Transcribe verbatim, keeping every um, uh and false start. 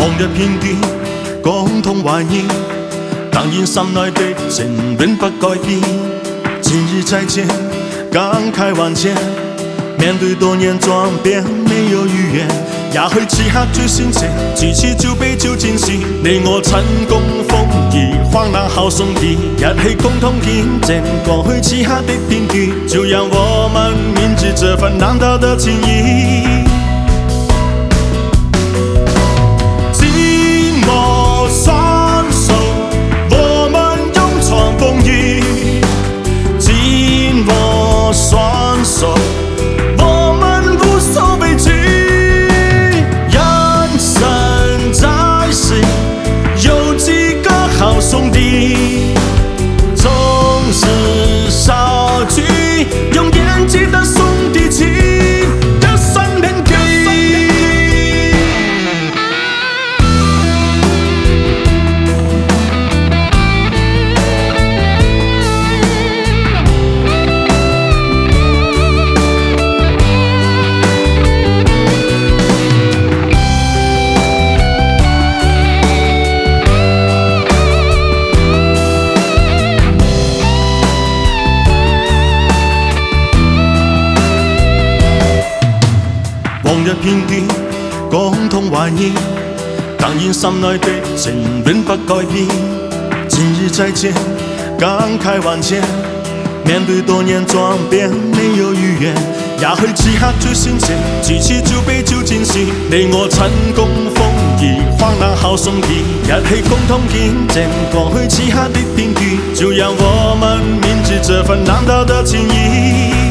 往日片段，共同懷念，但願心內的情永不改變。今日再見，感慨萬千，面對多年轉變，沒有語言。也許此刻最鮮切，舉起酒杯就盡興，你我曾共風雨，患難好兄弟，一起共同見證過去此刻的片段，就讓我們銘記這份難得的情誼。寂寞雙手，我們勇闖風雨。寂寞雙手，我們無所畏懼。人生在世，有幾個好兄弟，總是少聚，用演技的兄弟情。往日片段，共同懷念，但願心內的情永不改變。今日再見，感慨萬千，面對多年轉變，沒有語言。也許此刻最鮮切，舉起酒杯就盡興，你我曾共風雨，患難好兄弟，一起共同見證過去此刻的片段，就讓我們銘記這份難得的情誼。